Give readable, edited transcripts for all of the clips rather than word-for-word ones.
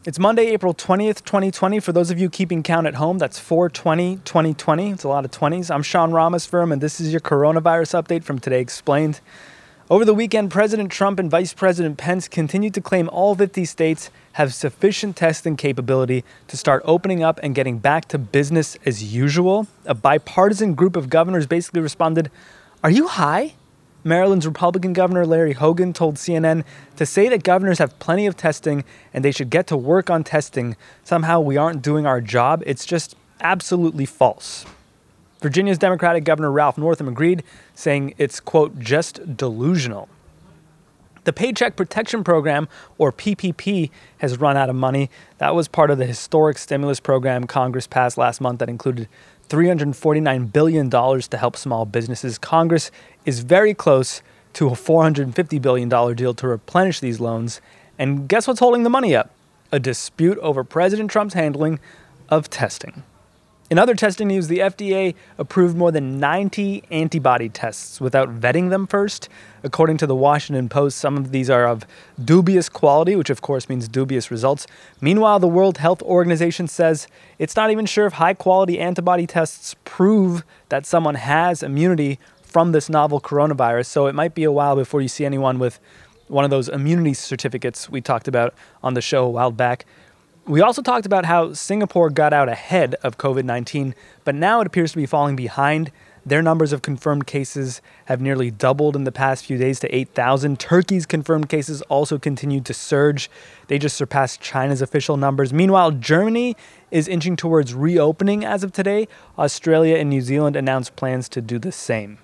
It's Monday, April 20th, 2020. For those of you keeping count at home, that's 4/20/2020. It's a lot of 20s. I'm Sean Rameswaram, and this is your coronavirus update from Today Explained. Over the weekend, President Trump and Vice President Pence continued to claim all 50 states have sufficient testing capability to start opening up and getting back to business as usual. A bipartisan group of governors basically responded, "Are you high?" Maryland's Republican Governor Larry Hogan told CNN to say that governors have plenty of testing and they should get to work on testing. Somehow we aren't doing our job. It's just absolutely false. Virginia's Democratic Governor Ralph Northam agreed, saying it's, quote, just delusional. The Paycheck Protection Program, or PPP, has run out of money. That was part of the historic stimulus program Congress passed last month that included $349 billion to help small businesses. Congress is very close to a $450 billion deal to replenish these loans. And guess what's holding the money up? A dispute over President Trump's handling of testing. In other testing news, the FDA approved more than 90 antibody tests without vetting them first. According to the Washington Post, some of these are of dubious quality, which of course means dubious results. Meanwhile, the World Health Organization says it's not even sure if high-quality antibody tests prove that someone has immunity from this novel coronavirus, so it might be a while before you see anyone with one of those immunity certificates we talked about on the show a while back. We also talked about how Singapore got out ahead of COVID-19, but now it appears to be falling behind. Their numbers of confirmed cases have nearly doubled in the past few days to 8,000. Turkey's confirmed cases also continued to surge. They just surpassed China's official numbers. Meanwhile, Germany is inching towards reopening as of today. Australia and New Zealand announced plans to do the same.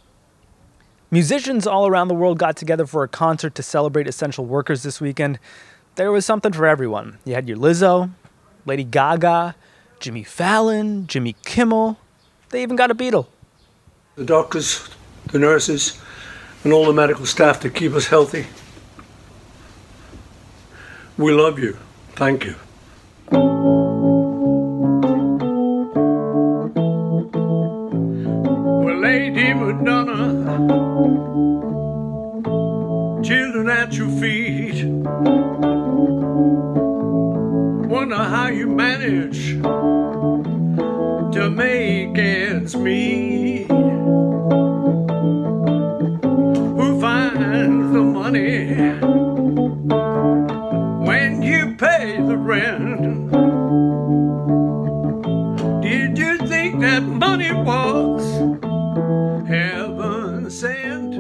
Musicians all around the world got together for a concert to celebrate essential workers this weekend. There was something for everyone. You had your Lizzo, Lady Gaga, Jimmy Fallon, Jimmy Kimmel. They even got a Beatle. The doctors, the nurses, and all the medical staff that keep us healthy. We love you. Thank you. Well, Lady Madonna, children at your feet. Wonder how you manage to make ends meet. Who finds the money when you pay the rent? Did you think that money was heaven sent?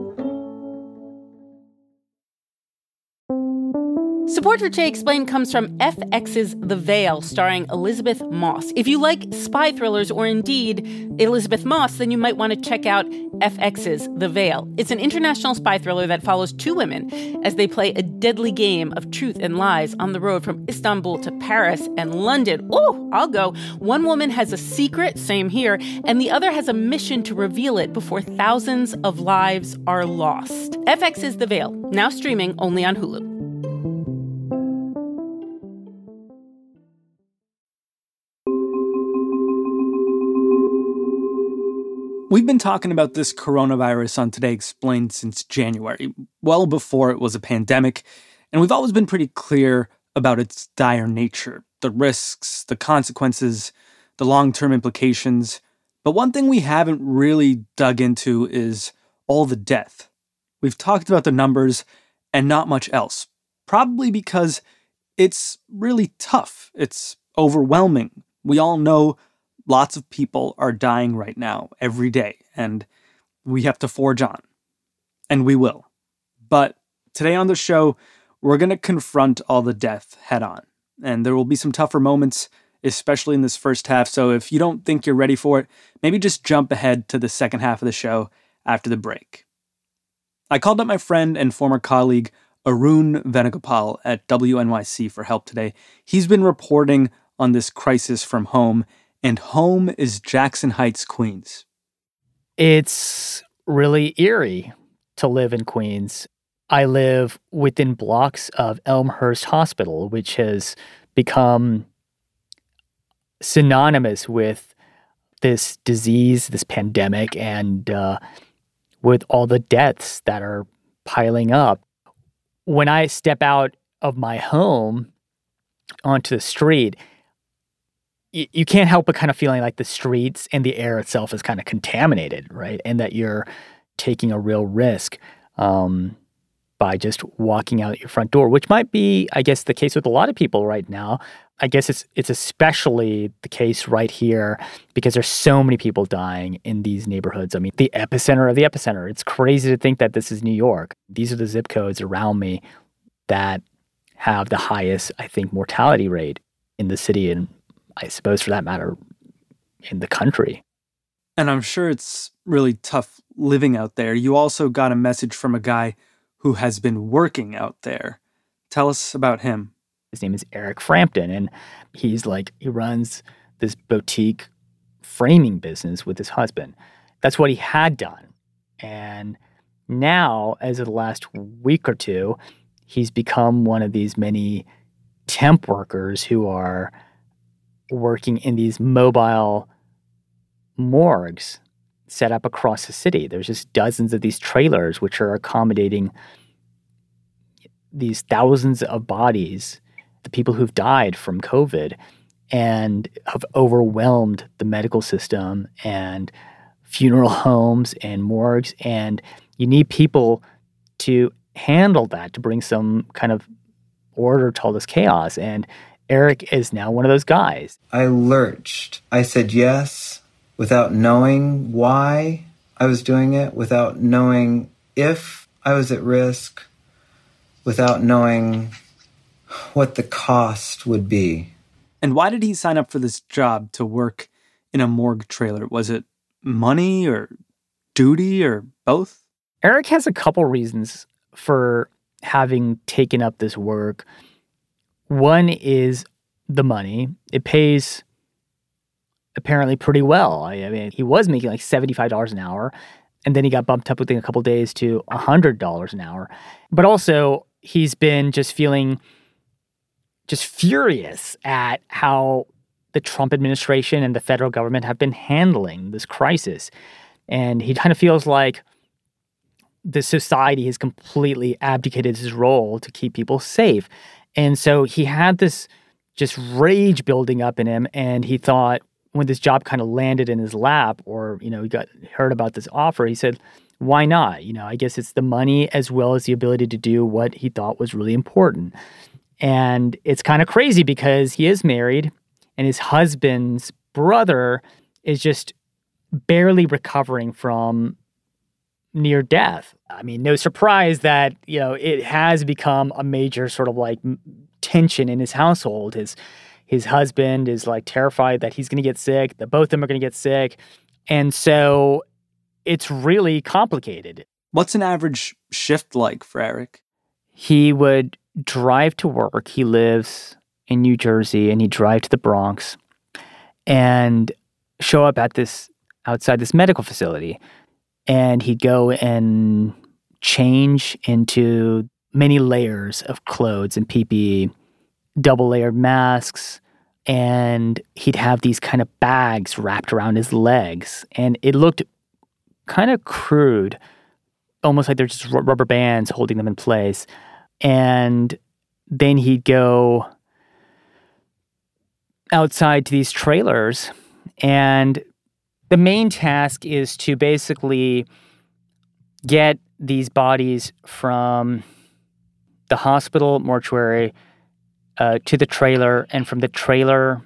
Support for Jay Explained comes from FX's The Veil, starring Elizabeth Moss. If you like spy thrillers or indeed Elizabeth Moss, then you might want to check out FX's The Veil. It's an international spy thriller that follows two women as they play a deadly game of truth and lies on the road from Istanbul to Paris and London. Oh, I'll go. One woman has a secret, same here, and the other has a mission to reveal it before thousands of lives are lost. FX's The Veil, now streaming only on Hulu. We've been talking about this coronavirus on Today Explained since January, well before it was a pandemic, and we've always been pretty clear about its dire nature, the risks, the consequences, the long-term implications. But one thing we haven't really dug into is all the death. We've talked about the numbers and not much else, probably because it's really tough. It's overwhelming. We all know lots of people are dying right now, every day, and we have to forge on. And we will. But today on the show, we're going to confront all the death head on. And there will be some tougher moments, especially in this first half. So if you don't think you're ready for it, maybe just jump ahead to the second half of the show after the break. I called up my friend and former colleague, Arun Venugopal at WNYC for help today. He's been reporting on this crisis from home, and home is Jackson Heights, Queens. It's really eerie to live in Queens. I live within blocks of Elmhurst Hospital, which has become synonymous with this disease, this pandemic, and with all the deaths that are piling up. When I step out of my home, onto the street, you can't help but kind of feeling like the streets and the air itself is kind of contaminated, right? And that you're taking a real risk by just walking out your front door, which might be, I guess, the case with a lot of people right now. I guess it's especially the case right here because there's so many people dying in these neighborhoods. I mean, the epicenter of the epicenter. It's crazy to think that this is New York. These are the zip codes around me that have the highest, I think, mortality rate in the city and I suppose for that matter in the country. And I'm sure it's really tough living out there. You also got a message from a guy who has been working out there. Tell us about him. His name is Eric Frampton, and he runs this boutique framing business with his husband. That's what he had done. And now, as of the last week or two, he's become one of these many temp workers who are working in these mobile morgues set up across the city. There's just dozens of these trailers which are accommodating these thousands of bodies, the people who've died from COVID and have overwhelmed the medical system and funeral homes and morgues. And you need people to handle that, to bring some kind of order to all this chaos. And Eric is now one of those guys. I lurched. I said yes without knowing why I was doing it, without knowing if I was at risk, without knowing what the cost would be. And why did he sign up for this job to work in a morgue trailer? Was it money or duty or both? Eric has a couple reasons for having taken up this work. One is the money. It pays apparently pretty well. I mean, he was making like $75 an hour, and then he got bumped up within a couple of days to $100 an hour. But also, he's been just feeling just furious at how the Trump administration and the federal government have been handling this crisis. And he kind of feels like the society has completely abdicated his role to keep people safe. And so he had this just rage building up in him, and he thought when this job kind of landed in his lap, or, he heard about this offer, he said, why not? I guess it's the money as well as the ability to do what he thought was really important. And it's kind of crazy because he is married, and his husband's brother is just barely recovering from near death. I mean, no surprise that, it has become a major sort of like tension in his household. His husband is like terrified that he's going to get sick, that both of them are going to get sick. And so it's really complicated. What's an average shift like for Eric? He would drive to work. He lives in New Jersey, and he'd drive to the Bronx and show up at outside this medical facility. And he'd go and change into many layers of clothes and PPE, double-layered masks, and he'd have these kind of bags wrapped around his legs. And it looked kind of crude, almost like they're just rubber bands holding them in place. And then he'd go outside to these trailers, and the main task is to basically get these bodies from the hospital mortuary to the trailer, and from the trailer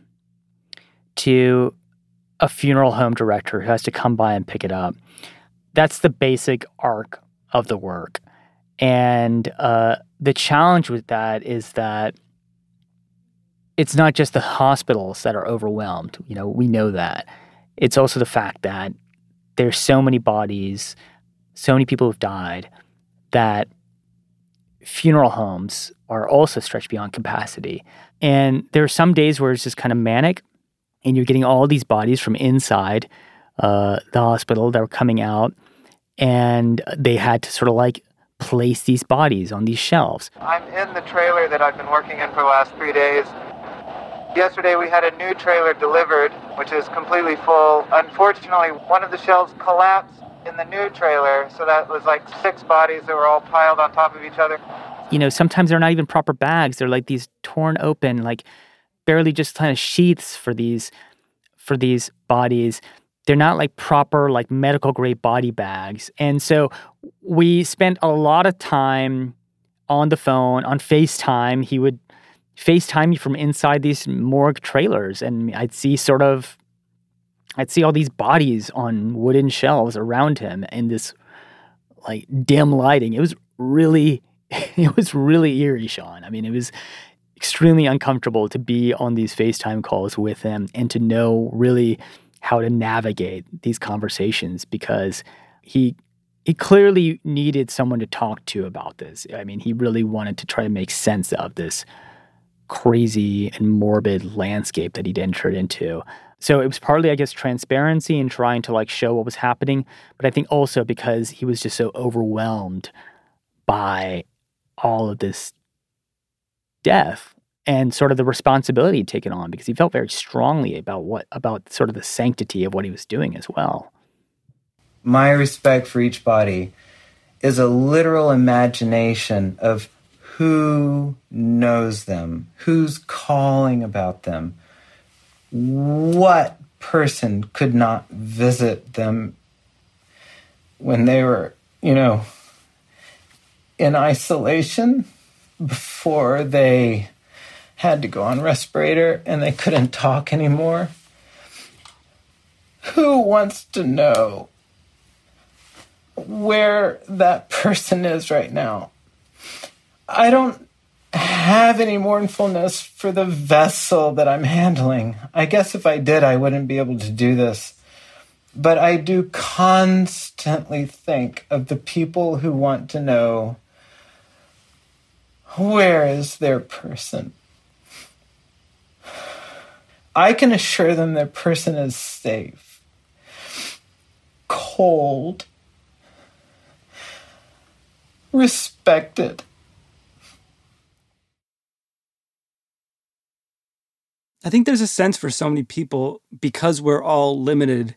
to a funeral home director who has to come by and pick it up. That's the basic arc of the work. And the challenge with that is that it's not just the hospitals that are overwhelmed. We know that. It's also the fact that there's so many bodies, so many people who've died, that funeral homes are also stretched beyond capacity. And there are some days where it's just kind of manic, and you're getting all these bodies from inside the hospital that were coming out, and they had to sort of like place these bodies on these shelves. I'm in the trailer that I've been working in for the last 3 days. Yesterday we had a new trailer delivered, which is completely full. Unfortunately, one of the shelves collapsed in the new trailer, so that was like 6 bodies that were all piled on top of each other. sometimes they're not even proper bags. They're like these torn open, like barely just kind of sheaths for these bodies. They're not like proper like medical grade body bags. And so we spent a lot of time on the phone, on FaceTime. He would FaceTime me from inside these morgue trailers, and I'd see all these bodies on wooden shelves around him in this like dim lighting. It was really eerie, Sean. I mean, it was extremely uncomfortable to be on these FaceTime calls with him and to know really how to navigate these conversations, because he clearly needed someone to talk to about this. I mean, he really wanted to try to make sense of this crazy and morbid landscape that he'd entered into. So it was partly, I guess, transparency and trying to like show what was happening, but I think also because he was just so overwhelmed by all of this death and sort of the responsibility taken on, because he felt very strongly about sort of the sanctity of what he was doing as well. My respect for each body is a literal imagination of who knows them, who's calling about them, what person could not visit them when they were, in isolation before they had to go on respirator and they couldn't talk anymore. Who wants to know where that person is right now? I don't have any mournfulness for the vessel that I'm handling. I guess if I did, I wouldn't be able to do this. But I do constantly think of the people who want to know, where is their person? I can assure them their person is safe, cold, respected. I think there's a sense for so many people, because we're all limited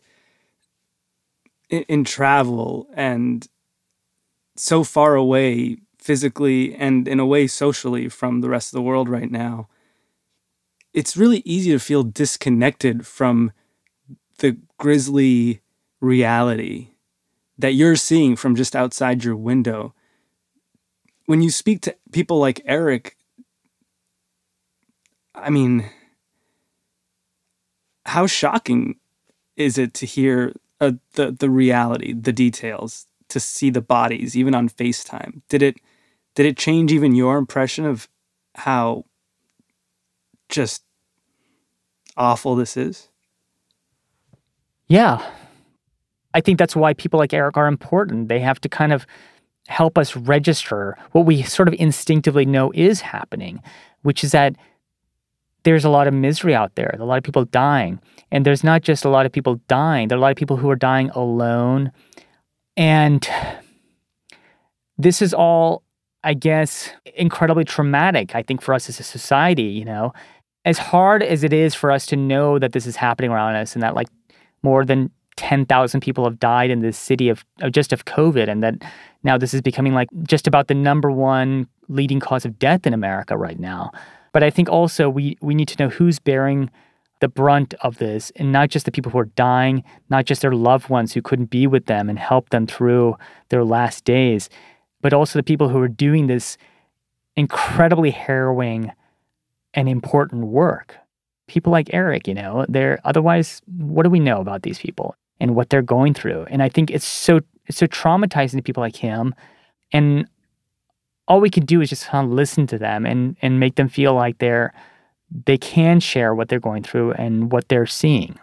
in travel and so far away physically and in a way socially from the rest of the world right now, it's really easy to feel disconnected from the grisly reality that you're seeing from just outside your window. When you speak to people like Eric, I mean, how shocking is it to hear the reality, the details, to see the bodies, even on FaceTime? Did it change even your impression of how just awful this is? Yeah. I think that's why people like Eric are important. They have to kind of help us register what we sort of instinctively know is happening, which is that there's a lot of misery out there, a lot of people dying. And there's not just a lot of people dying, there are a lot of people who are dying alone. And this is all, I guess, incredibly traumatic, I think, for us as a society, As hard as it is for us to know that this is happening around us and that like more than 10,000 people have died in this city of COVID, and that now this is becoming like just about the number one leading cause of death in America right now. But I think also we need to know who's bearing the brunt of this, and not just the people who are dying, not just their loved ones who couldn't be with them and help them through their last days, but also the people who are doing this incredibly harrowing and important work. People like Eric, they're otherwise, what do we know about these people and what they're going through? And I think it's so traumatizing to people like him. And all we can do is just kind of listen to them and make them feel like they can share what they're going through and what they're seeing.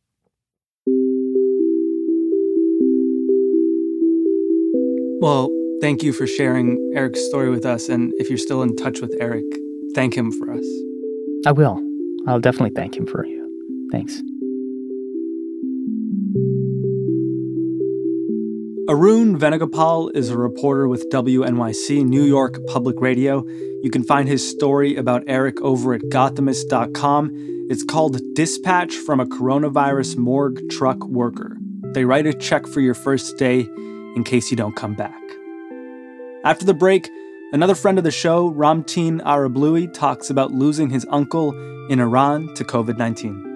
Well, thank you for sharing Eric's story with us. And if you're still in touch with Eric, thank him for us. I will. I'll definitely thank him for you. Thanks. Arun Venugopal is a reporter with WNYC, New York Public Radio. You can find his story about Eric over at Gothamist.com. It's called Dispatch from a Coronavirus Morgue Truck Worker. They write a check for your first day in case you don't come back. After the break, Another friend of the show, Ramtin Arablouei, talks about losing his uncle in Iran to COVID-19.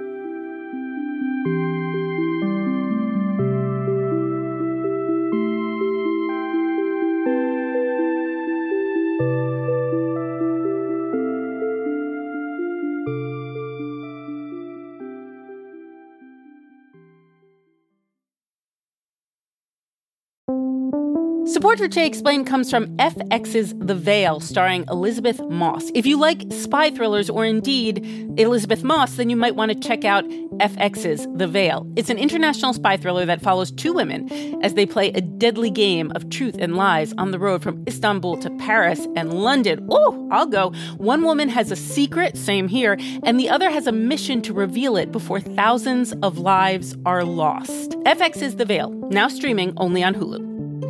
Support for Jay Explained comes from FX's The Veil, starring Elisabeth Moss. If you like spy thrillers or indeed Elisabeth Moss, then you might want to check out FX's The Veil. It's an international spy thriller that follows two women as they play a deadly game of truth and lies on the road from Istanbul to Paris and London. Oh, I'll go. One woman has a secret, same here, and the other has a mission to reveal it before thousands of lives are lost. FX's The Veil, now streaming only on Hulu.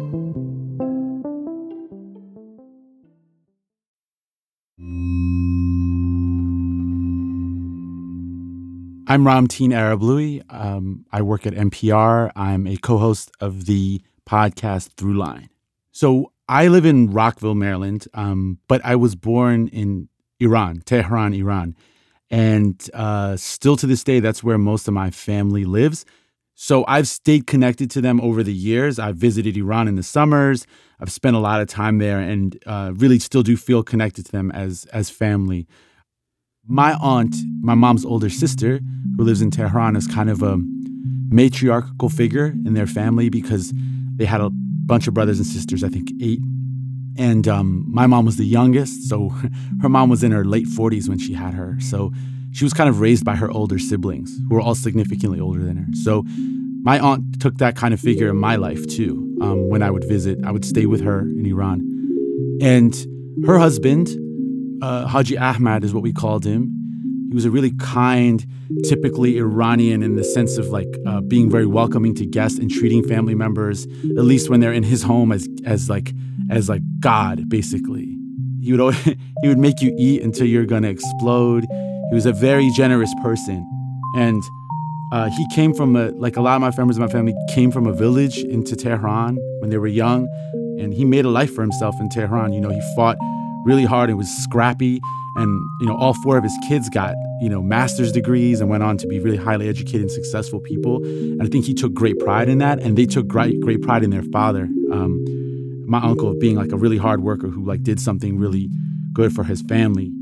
I'm Ramtin Arablouei. I work at NPR. I'm a co-host of the podcast Throughline. So I live in Rockville, Maryland, but I was born in Iran, Tehran, Iran. And still to this day, that's where most of my family lives. So I've stayed connected to them over the years. I've visited Iran in the summers. I've spent a lot of time there and really still do feel connected to them as family. My aunt, my mom's older sister, who lives in Tehran, is kind of a matriarchal figure in their family because they had a bunch of brothers and sisters, I think 8. And my mom was the youngest, so her mom was in her late 40s when she had her. So she was kind of raised by her older siblings, who were all significantly older than her. So my aunt took that kind of figure in my life, too. When I would visit, I would stay with her in Iran. And her husband, Haji Ahmad is what we called him. He was a really kind, typically Iranian in the sense of being very welcoming to guests and treating family members, at least when they're in his home, as God, basically. He would make you eat until you're gonna explode. He was a very generous person, and he came from a lot of my members of my family came from a village into Tehran when they were young, and he made a life for himself in Tehran. He fought really hard and was scrappy. And, all 4 of his kids got, master's degrees and went on to be really highly educated and successful people. And I think he took great pride in that. And they took great pride in their father, my uncle, being a really hard worker who did something really good for his family.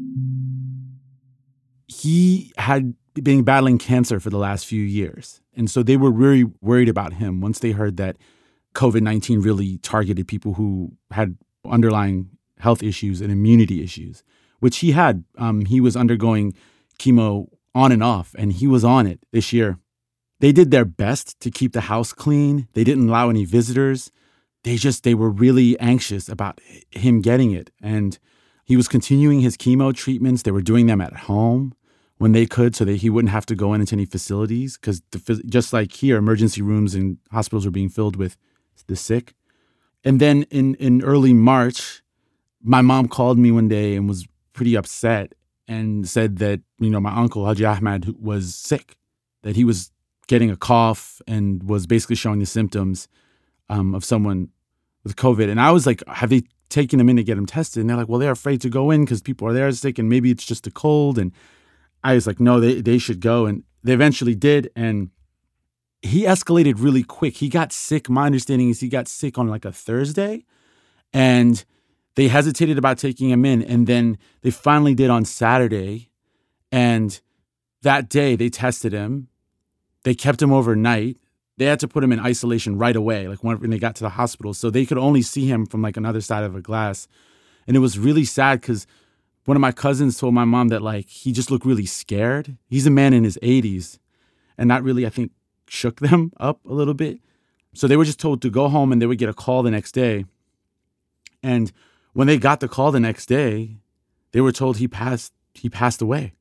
He had been battling cancer for the last few years. And so they were really worried about him once they heard that COVID-19 really targeted people who had underlying health issues and immunity issues, which he had. He was undergoing chemo on and off, and he was on it this year. They did their best to keep the house clean. They didn't allow any visitors. They were really anxious about him getting it. And he was continuing his chemo treatments. They were doing them at home when they could so that he wouldn't have to go into any facilities because just like here, emergency rooms and hospitals were being filled with the sick. And then in early March, my mom called me one day and was pretty upset and said that, my uncle, Haji Ahmad, was sick, that he was getting a cough and was basically showing the symptoms of someone with COVID. And I was like, have they taken him in to get him tested? And they're like, well, they're afraid to go in because people are there sick and maybe it's just a cold. And I was like, no, they should go. And they eventually did. And he escalated really quick. He got sick. My understanding is he got sick on a Thursday. And they hesitated about taking him in, and then they finally did on Saturday. And that day, they tested him. They kept him overnight. They had to put him in isolation right away, when they got to the hospital. So they could only see him from another side of a glass. And it was really sad because one of my cousins told my mom that he just looked really scared. He's a man in his 80s, and that really, I think, shook them up a little bit. So they were just told to go home, and they would get a call the next day. And when they got the call the next day, they were told he passed away.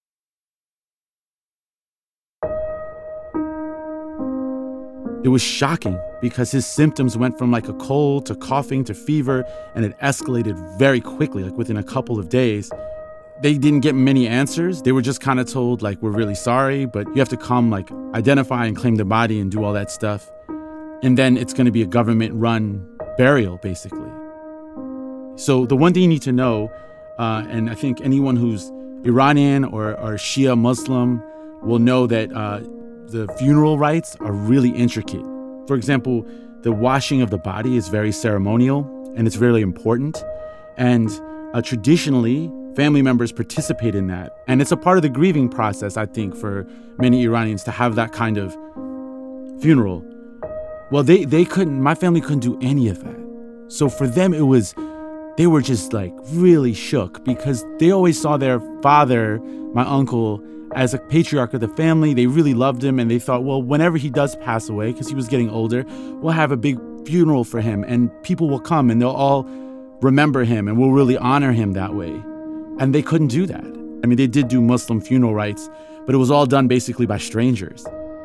It was shocking because his symptoms went from a cold to coughing to fever, and it escalated very quickly, within a couple of days. They didn't get many answers. They were just kind of told, we're really sorry, but you have to come, identify and claim the body and do all that stuff. And then it's going to be a government-run burial, basically. So the one thing you need to know, and I think anyone who's Iranian or Shia Muslim will know that the funeral rites are really intricate. For example, the washing of the body is very ceremonial and it's really important. And traditionally, family members participate in that. And it's a part of the grieving process, I think, for many Iranians to have that kind of funeral. Well, they couldn't, my family couldn't do any of that. So for them, they were just like really shook because they always saw their father, my uncle, as a patriarch of the family. They really loved him and they thought, well, whenever he does pass away, because he was getting older, we'll have a big funeral for him and people will come and they'll all remember him and we'll really honor him that way. And they couldn't do that. I mean, they did do Muslim funeral rites, but it was all done basically by strangers.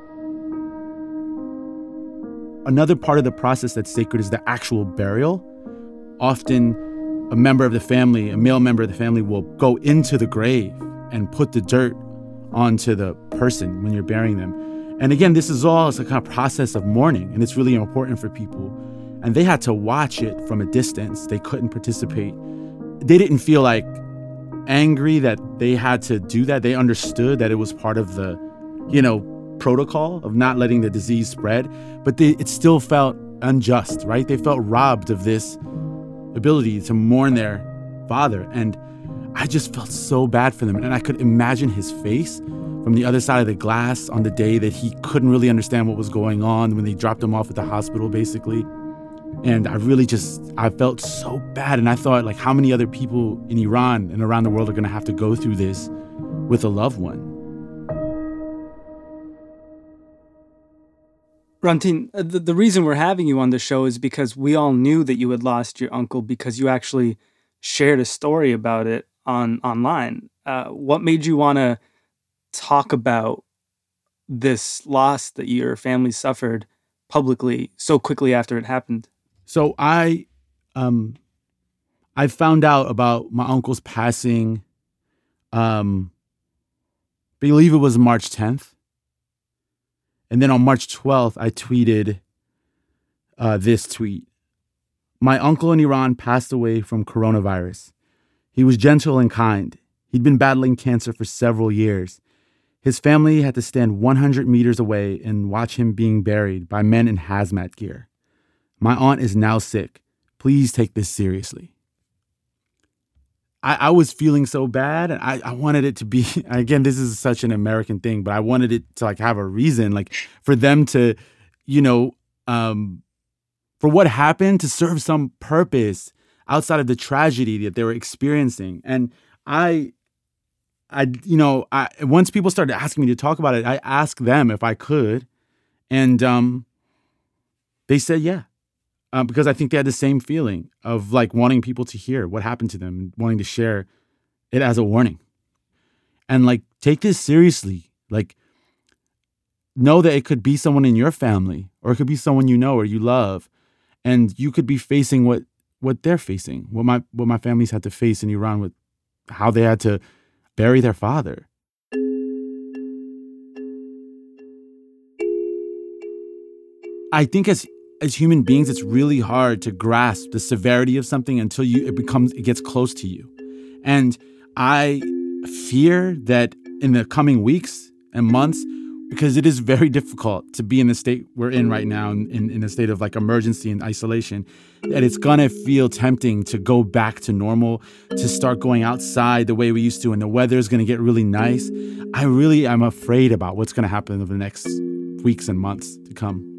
Another part of the process that's sacred is the actual burial. Often a member of the family, a male member of the family, will go into the grave and put the dirt onto the person when you're burying them. And again, this is all a kind of process of mourning, and it's really important for people. And they had to watch it from a distance. They couldn't participate. They didn't feel like angry that they had to do that. They understood that it was part of the, protocol of not letting the disease spread, but it still felt unjust, right? They felt robbed of this ability to mourn their father. And I just felt so bad for them. And I could imagine his face from the other side of the glass on the day that he couldn't really understand what was going on when they dropped him off at the hospital, basically. And I felt so bad. And I thought, like, how many other people in Iran and around the world are going to have to go through this with a loved one? Ramtin, the reason we're having you on the show is because we all knew that you had lost your uncle because you actually shared a story about it online. What made you want to talk about this loss that your family suffered publicly so quickly after it happened? So I found out about my uncle's passing, believe it was March 10th. And then on March 12th, I tweeted this tweet. My uncle in Iran passed away from coronavirus. He was gentle and kind. He'd been battling cancer for several years. His family had to stand 100 meters away and watch him being buried by men in hazmat gear. My aunt is now sick. Please take this seriously. I was feeling so bad, and I wanted it to be, again, this is such an American thing, but I wanted it to have a reason, for them to, for what happened to serve some purpose outside of the tragedy that they were experiencing. And once people started asking me to talk about it, I asked them if I could, and they said yeah. Because I think they had the same feeling of wanting people to hear what happened to them and wanting to share it as a warning. And take this seriously. Know that it could be someone in your family or it could be someone you know or you love. And you could be facing what they're facing, what my families had to face in Iran with how they had to bury their father. I think as human beings, it's really hard to grasp the severity of something until it gets close to you. And I fear that in the coming weeks and months, because it is very difficult to be in the state we're in right now, in a state of emergency and isolation, that it's gonna feel tempting to go back to normal, to start going outside the way we used to, and the weather is gonna get really nice. I really am afraid about what's gonna happen over the next weeks and months to come.